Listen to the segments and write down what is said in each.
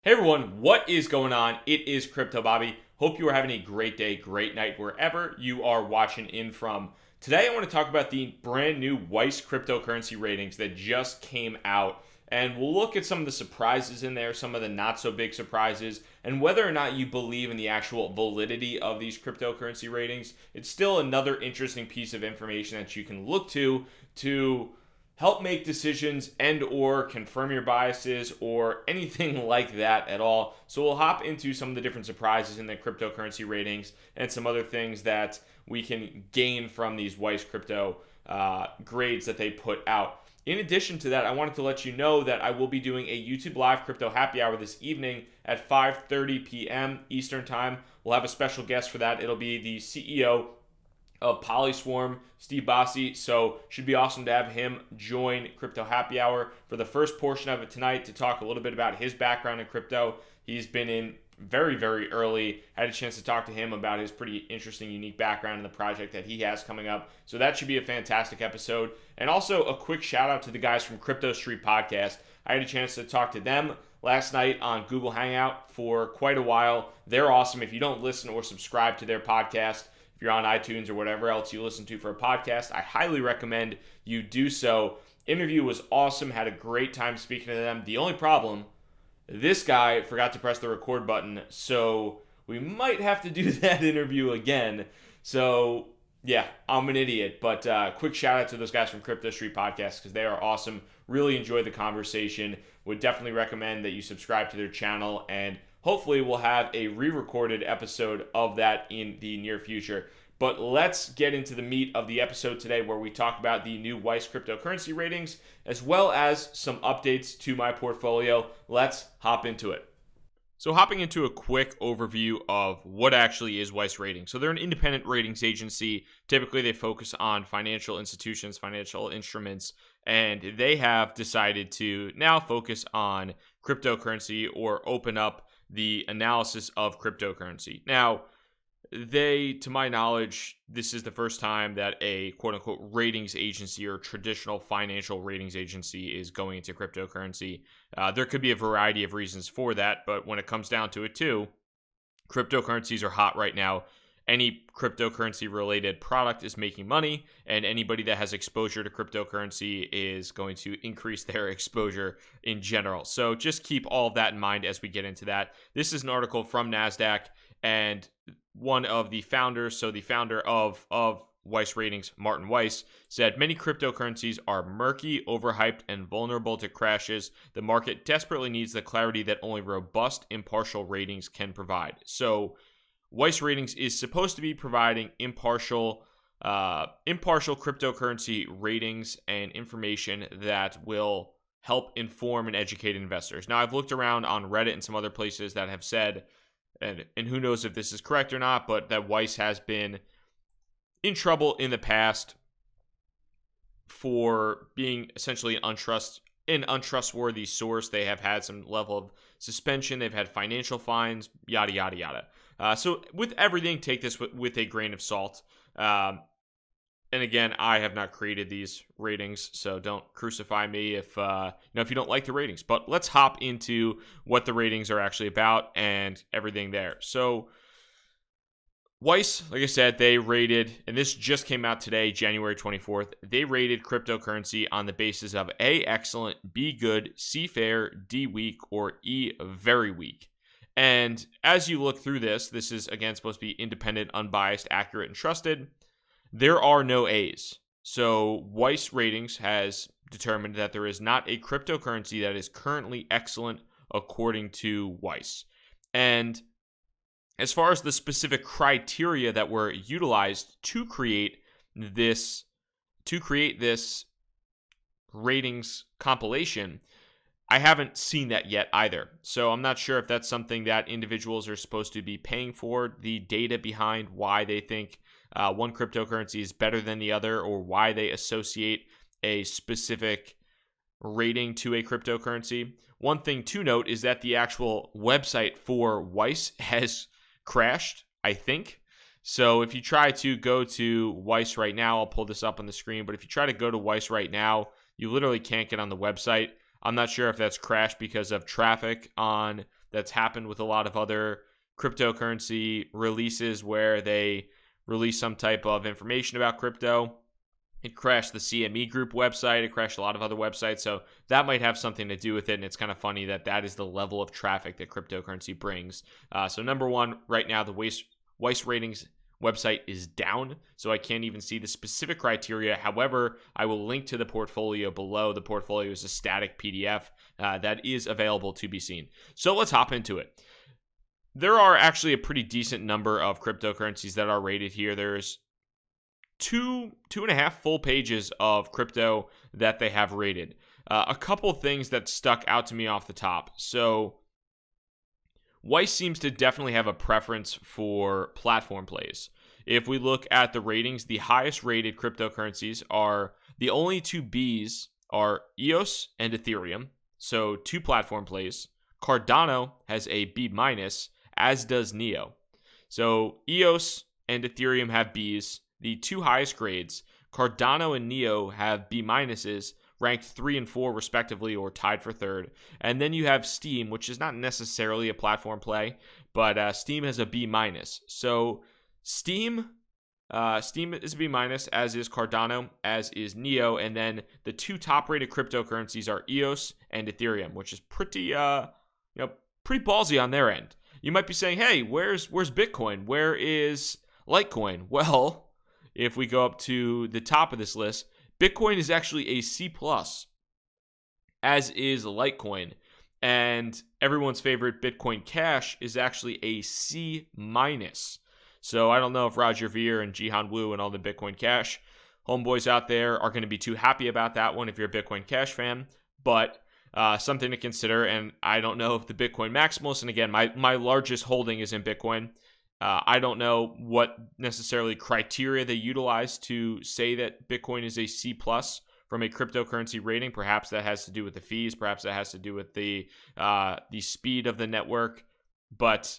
Hey everyone, what is going on? It is Crypto Bobby. Hope you are having a great day, great night, wherever you are watching in from. Today I want to talk about the brand new Weiss cryptocurrency ratings that just came out. And we'll look at some of the surprises in there, some of the not so big surprises, and whether or not you believe in the actual validity of these cryptocurrency ratings. It's still another interesting piece of information that you can look to help make decisions and or confirm your biases or anything like that at all. So we'll hop into some of the different surprises in the cryptocurrency ratings and some other things that we can gain from these Weiss crypto grades that they put out. In addition to that, I wanted to let you know that I will be doing a YouTube Live Crypto Happy Hour this evening at 5:30 p.m. Eastern Time. We'll have a special guest for that. It'll be the CEO of Polyswarm, Steve Bossi. So should be awesome to have him join Crypto Happy Hour for the first portion of it tonight to talk a little bit about his background in crypto. He's been in very, very early. I had a chance to talk to him about his pretty interesting, unique background in the project that he has coming up. So that should be a fantastic episode. And also a quick shout out to the guys from Crypto Street Podcast. I had a chance to talk to them last night on Google Hangout for quite a while. They're awesome. If you don't listen or subscribe to their podcast, if you're on iTunes or whatever else you listen to for a podcast, I highly recommend you do so. Interview was awesome. Had a great time speaking to them. The only problem, this guy forgot to press the record button, so we might have to do that interview again. So, yeah, I'm an idiot. But quick shout out to those guys from Crypto Street Podcast because they are awesome. Really enjoyed the conversation. Would definitely recommend that you subscribe to their channel, and hopefully we'll have a re-recorded episode of that in the near future. But let's get into the meat of the episode today where we talk about the new Weiss cryptocurrency ratings as well as some updates to my portfolio. Let's hop into it. So hopping into a quick overview of what actually is Weiss Ratings. So they're an independent ratings agency. Typically they focus on financial institutions, financial instruments, and they have decided to now focus on cryptocurrency or open up the analysis of cryptocurrency. Now, to my knowledge, this is the first time that a quote-unquote ratings agency or traditional financial ratings agency is going into cryptocurrency. There could be a variety of reasons for that, but when it comes down to it too, cryptocurrencies are hot right now. Any cryptocurrency-related product is making money, and anybody that has exposure to cryptocurrency is going to increase their exposure in general. So just keep all of that in mind as we get into that. This is an article from NASDAQ, and one of the founders, so the founder of Weiss Ratings, Martin Weiss, said many cryptocurrencies are murky, overhyped, and vulnerable to crashes. The market desperately needs the clarity that only robust, impartial ratings can provide. So Weiss Ratings is supposed to be providing impartial cryptocurrency ratings and information that will help inform and educate investors. Now, I've looked around on Reddit and some other places that have said, and who knows if this is correct or not, but that Weiss has been in trouble in the past for being essentially an untrustworthy source. They have had some level of suspension. They've had financial fines, yada, yada, yada. So with everything, take this with a grain of salt. And again, I have not created these ratings, so don't crucify me if you don't like the ratings. But let's hop into what the ratings are actually about and everything there. So Weiss, like I said, they rated, and this just came out today, January 24th, they rated cryptocurrency on the basis of A, excellent, B, good, C, fair, D, weak, or E, very weak. And as you look through this is, again, supposed to be independent, unbiased, accurate, and trusted. There are no A's. So Weiss Ratings has determined that there is not a cryptocurrency that is currently excellent according to Weiss. And as far as the specific criteria that were utilized to create this ratings compilation, I haven't seen that yet either. So I'm not sure if that's something that individuals are supposed to be paying for, the data behind why they think one cryptocurrency is better than the other, or why they associate a specific rating to a cryptocurrency. One thing to note is that the actual website for Weiss has crashed, I think. So if you try to go to Weiss right now, I'll pull this up on the screen, but if you try to go to Weiss right now, you literally can't get on the website. I'm not sure if that's crashed because of traffic on that's happened with a lot of other cryptocurrency releases where they release some type of information about crypto. It crashed the CME Group website. It crashed a lot of other websites. So that might have something to do with it. And it's kind of funny that that is the level of traffic that cryptocurrency brings. So number one, right now, the Weiss Ratings website is down. So I can't even see the specific criteria. However, I will link to the portfolio below. The portfolio is a static PDF that is available to be seen. So let's hop into it. There are actually a pretty decent number of cryptocurrencies that are rated here. There's two and a half full pages of crypto that they have rated. A couple things that stuck out to me off the top. So Weiss seems to definitely have a preference for platform plays. If we look at the ratings, the highest rated cryptocurrencies are the only two Bs are EOS and Ethereum. So 2 platform plays. Cardano has a B-, as does NEO. So EOS and Ethereum have Bs. The 2 highest grades, Cardano and NEO, have B-, ranked 3 and 4 respectively, or tied for third. And then you have Steem, which is not necessarily a platform play, but Steem has a B-. So Steem is a B-, as is Cardano, as is NEO, and then the 2 top-rated cryptocurrencies are EOS and Ethereum, which is pretty ballsy on their end. You might be saying, "Hey, where's Bitcoin? Where is Litecoin?" Well, if we go up to the top of this list, Bitcoin is actually a C+, as is Litecoin. And everyone's favorite Bitcoin Cash is actually a C-. So I don't know if Roger Ver and Jihan Wu and all the Bitcoin Cash homeboys out there are going to be too happy about that one if you're a Bitcoin Cash fan, but something to consider. And I don't know if the Bitcoin Maximalist, and again, my largest holding is in Bitcoin. I don't know what necessarily criteria they utilize to say that Bitcoin is a C+ from a cryptocurrency rating. Perhaps that has to do with the fees. Perhaps that has to do with the speed of the network. But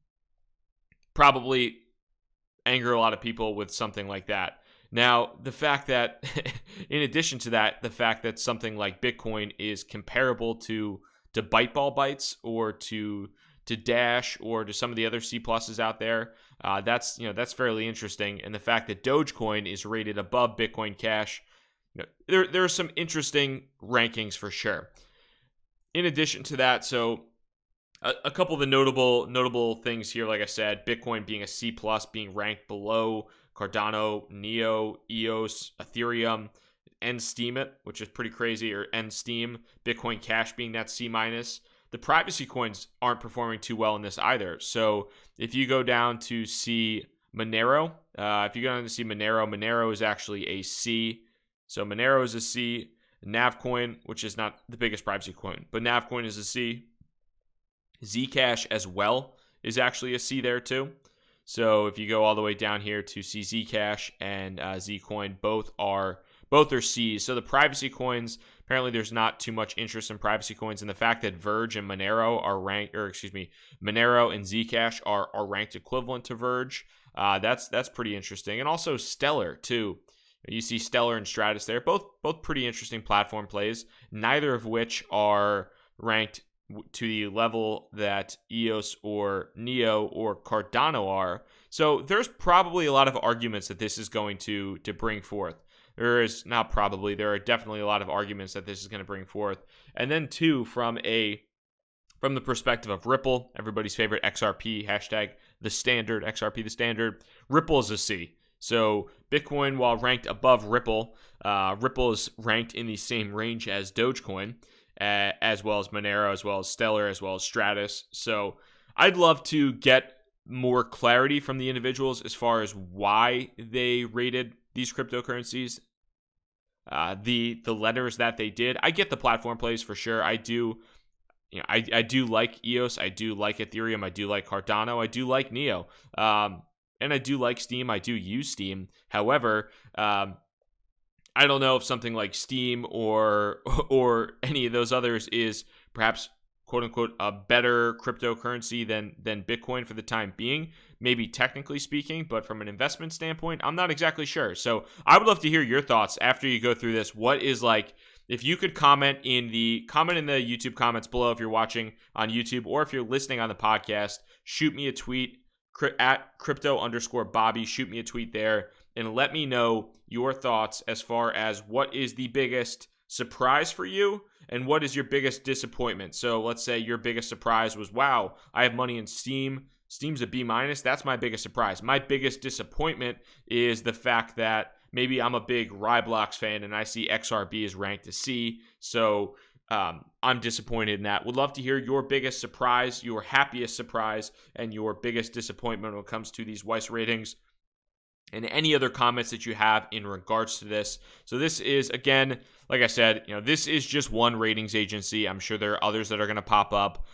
probably anger a lot of people with something like that. Now, the fact that, in addition to that, the fact that something like Bitcoin is comparable to Byteball Bytes or to Dash or to some of the other C+ out there, that's fairly interesting. And the fact that Dogecoin is rated above Bitcoin Cash, there are some interesting rankings for sure. In addition to that, so a couple of the notable things here, like I said, Bitcoin being a C+, being ranked below Cardano, NEO, EOS, Ethereum, and Steemit, which is pretty crazy, or Steem, Bitcoin Cash being that C-. The privacy coins aren't performing too well in this either. So if you go down to see Monero, Monero is actually a C. So Monero is a C. Navcoin, which is not the biggest privacy coin, but Navcoin is a C. Zcash as well is actually a C there too. So if you go all the way down here to see Zcash and Zcoin, both are C's. So the privacy coins, apparently there's not too much interest in privacy coins, and the fact that Verge and Monero Monero and Zcash are ranked equivalent to Verge, that's pretty interesting. And also Stellar too. You see Stellar and Stratus there, both pretty interesting platform plays, neither of which are ranked to the level that EOS or NEO or Cardano are. So there's probably a lot of arguments that this is going to bring forth. There are definitely a lot of arguments that this is going to bring forth. And then two, from the perspective of Ripple, everybody's favorite XRP, hashtag the standard, XRP the standard, Ripple is a C. So Bitcoin, while ranked above Ripple, Ripple is ranked in the same range as Dogecoin, as well as Monero, as well as Stellar, as well as Stratus. So I'd love to get more clarity from the individuals as far as why they rated these cryptocurrencies, the letters that they did. I get the platform plays for sure. I do like EOS. I do like Ethereum. I do like Cardano. I do like NEO. And I do like Steem. I do use Steem. However, I don't know if something like Steem or any of those others is perhaps quote unquote a better cryptocurrency than Bitcoin for the time being, maybe technically speaking, but from an investment standpoint, I'm not exactly sure. So I would love to hear your thoughts after you go through this. What is if you could comment in the YouTube comments below if you're watching on YouTube, or if you're listening on the podcast, shoot me a tweet at crypto_Bobby. Shoot me a tweet there and let me know your thoughts as far as what is the biggest surprise for you and what is your biggest disappointment. So let's say your biggest surprise was, wow, I have money in Steam. Steam's a B-. That's my biggest surprise. My biggest disappointment is the fact that maybe I'm a big Roblox fan and I see XRB is ranked a C. So I'm disappointed in that. Would love to hear your biggest surprise, your happiest surprise, and your biggest disappointment when it comes to these Weiss ratings, and any other comments that you have in regards to this. So this is, again, like I said, this is just one ratings agency. I'm sure there are others that are going to pop up.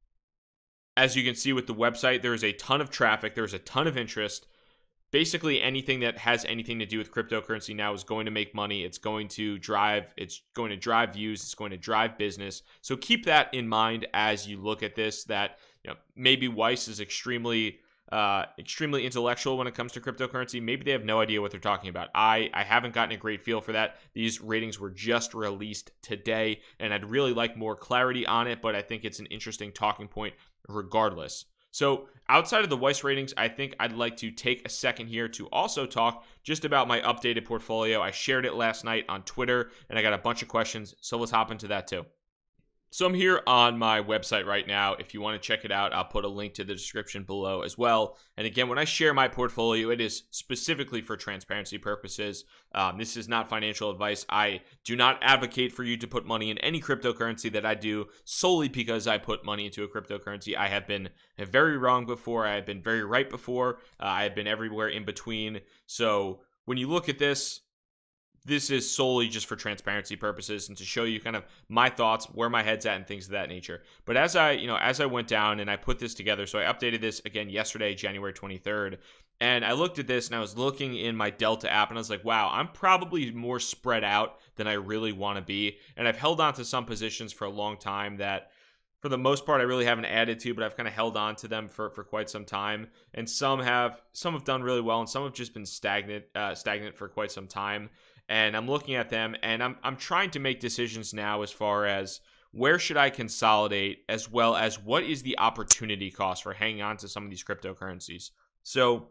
As you can see with the website, there is a ton of traffic. There's a ton of interest. Basically, anything that has anything to do with cryptocurrency now is going to make money. It's going to drive views. It's going to drive business. So keep that in mind as you look at this, that maybe Weiss is extremely intellectual when it comes to cryptocurrency. Maybe they have no idea what they're talking about. I haven't gotten a great feel for that. These ratings were just released today, and I'd really like more clarity on it, but I think it's an interesting talking point regardless. So outside of the Weiss ratings, I think I'd like to take a second here to also talk just about my updated portfolio. I shared it last night on Twitter, and I got a bunch of questions, so let's hop into that too. So I'm here on my website right now. If you want to check it out, I'll put a link to the description below as well. And again, when I share my portfolio, it is specifically for transparency purposes. This is not financial advice. I do not advocate for you to put money in any cryptocurrency that I do solely because I put money into a cryptocurrency. I have been very wrong before. I have been very right before. I have been everywhere in between. So when you look at this is solely just for transparency purposes and to show you kind of my thoughts, where my head's at, and things of that nature. But as I went down and I put this together, so I updated this again yesterday, January 23rd, and I looked at this and I was looking in my Delta app and I was like, wow, I'm probably more spread out than I really want to be. And I've held on to some positions for a long time that for the most part I really haven't added to, but I've kind of held on to them for quite some time. And some have done really well, and some have just been stagnant for quite some time. And I'm looking at them, and I'm trying to make decisions now as far as where should I consolidate, as well as what is the opportunity cost for hanging on to some of these cryptocurrencies. So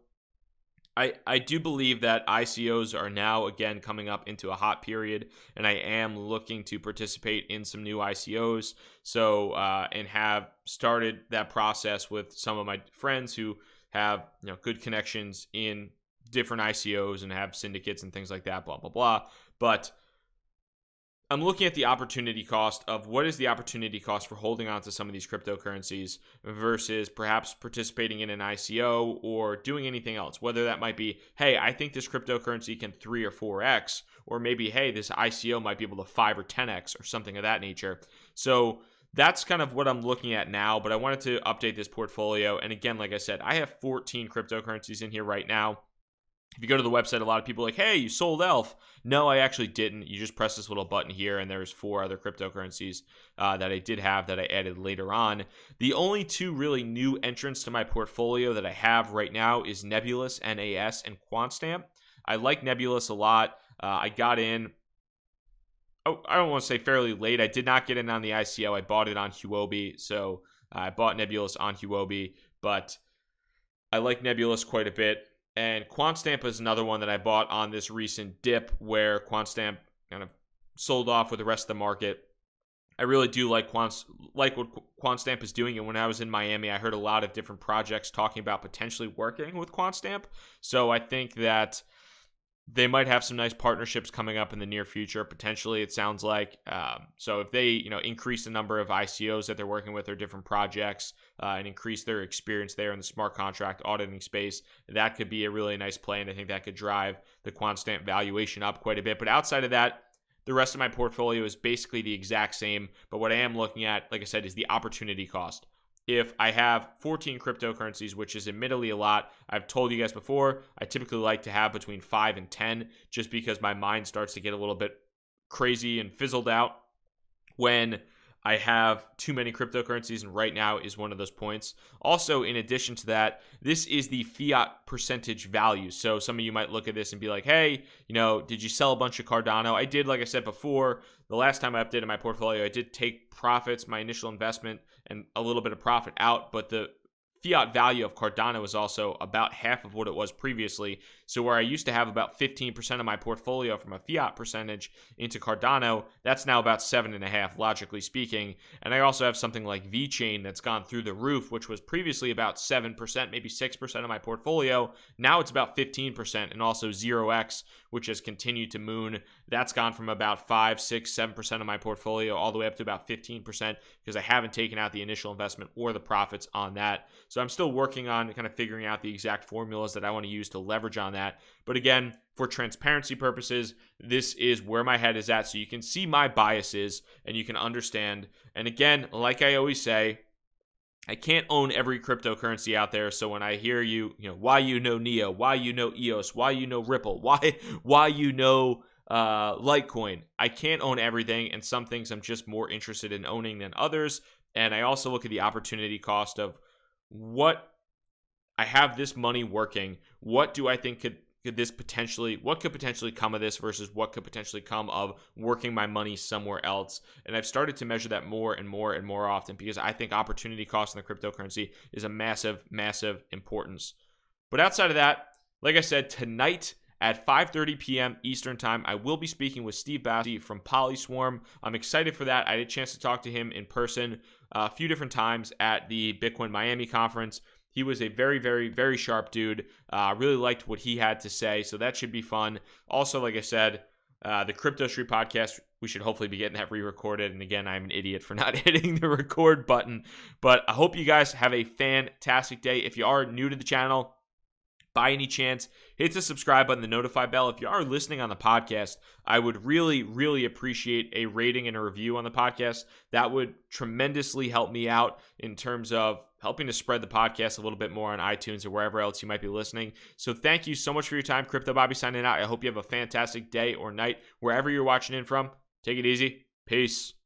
I do believe that ICOs are now again coming up into a hot period, and I am looking to participate in some new ICOs. So and have started that process with some of my friends who have good connections in different ICOs and have syndicates and things like that, blah, blah, blah. But I'm looking at the opportunity cost of what is the opportunity cost for holding on to some of these cryptocurrencies versus perhaps participating in an ICO or doing anything else, whether that might be, hey, I think this cryptocurrency can 3 or 4x, or maybe, hey, this ICO might be able to 5 or 10x or something of that nature. So that's kind of what I'm looking at now, but I wanted to update this portfolio. And again, like I said, I have 14 cryptocurrencies in here right now. If you go to the website, a lot of people are like, hey, you sold ELF. No, I actually didn't. You just press this little button here, and there's 4 other cryptocurrencies that I did have that I added later on. The only 2 really new entrants to my portfolio that I have right now is Nebulous, NAS, and QuantStamp. I like Nebulous a lot. I got in, I don't want to say fairly late. I did not get in on the ICO. I bought it on Huobi, so I bought Nebulous on Huobi, but I like Nebulous quite a bit. And QuantStamp is another one that I bought on this recent dip where QuantStamp kind of sold off with the rest of the market. I really do like what QuantStamp is doing. And when I was in Miami, I heard a lot of different projects talking about potentially working with QuantStamp. So I think that they might have some nice partnerships coming up in the near future. Potentially, it sounds like. So if they, increase the number of ICOs that they're working with or different projects and increase their experience there in the smart contract auditing space, that could be a really nice play. And I think that could drive the QuantStamp valuation up quite a bit. But outside of that, the rest of my portfolio is basically the exact same. But what I am looking at, like I said, is the opportunity cost. If I have 14 cryptocurrencies, which is admittedly a lot, I've told you guys before, I typically like to have between 5 and 10 just because my mind starts to get a little bit crazy and fizzled out when I have too many cryptocurrencies, and right now is one of those points. Also, in addition to that, this is the fiat percentage value. So some of you might look at this and be like, hey, did you sell a bunch of Cardano? I did, like I said before, the last time I updated my portfolio, I did take profits, my initial investment, and a little bit of profit out, but the fiat value of Cardano is also about half of what it was previously. So where I used to have about 15% of my portfolio from a fiat percentage into Cardano, that's now about 7.5%, logically speaking. And I also have something like VeChain that's gone through the roof, which was previously about 7%, maybe 6% of my portfolio. Now it's about 15%. And also 0x, which has continued to moon. That's gone from about 5, 6, 7% of my portfolio all the way up to about 15% because I haven't taken out the initial investment or the profits on that. So I'm still working on kind of figuring out the exact formulas that I want to use to leverage on that. But again, for transparency purposes, this is where my head is at. So you can see my biases and you can understand. And again, like I always say, I can't own every cryptocurrency out there. So when I hear why NEO, why EOS, why Ripple, why Litecoin, I can't own everything. And some things I'm just more interested in owning than others. And I also look at the opportunity cost of what I have this money working. What do I think what could potentially come of this versus what could potentially come of working my money somewhere else? And I've started to measure that more and more and more often because I think opportunity cost in the cryptocurrency is a massive, massive importance. But outside of that, like I said, tonight at 5:30 p.m. Eastern Time, I will be speaking with Steve Bassey from Polyswarm. I'm excited for that. I had a chance to talk to him in person a few different times at the Bitcoin Miami conference. He was a very, very, very sharp dude. Really liked what he had to say, so that should be fun. Also, like I said, the Crypto Street podcast, we should hopefully be getting that re-recorded. And again, I'm an idiot for not hitting the record button. But I hope you guys have a fantastic day. If you are new to the channel, by any chance, hit the subscribe button, the notify bell. If you are listening on the podcast, I would really, really appreciate a rating and a review on the podcast. That would tremendously help me out in terms of helping to spread the podcast a little bit more on iTunes or wherever else you might be listening. So thank you so much for your time. Crypto Bobby signing out. I hope you have a fantastic day or night wherever you're watching in from. Take it easy. Peace.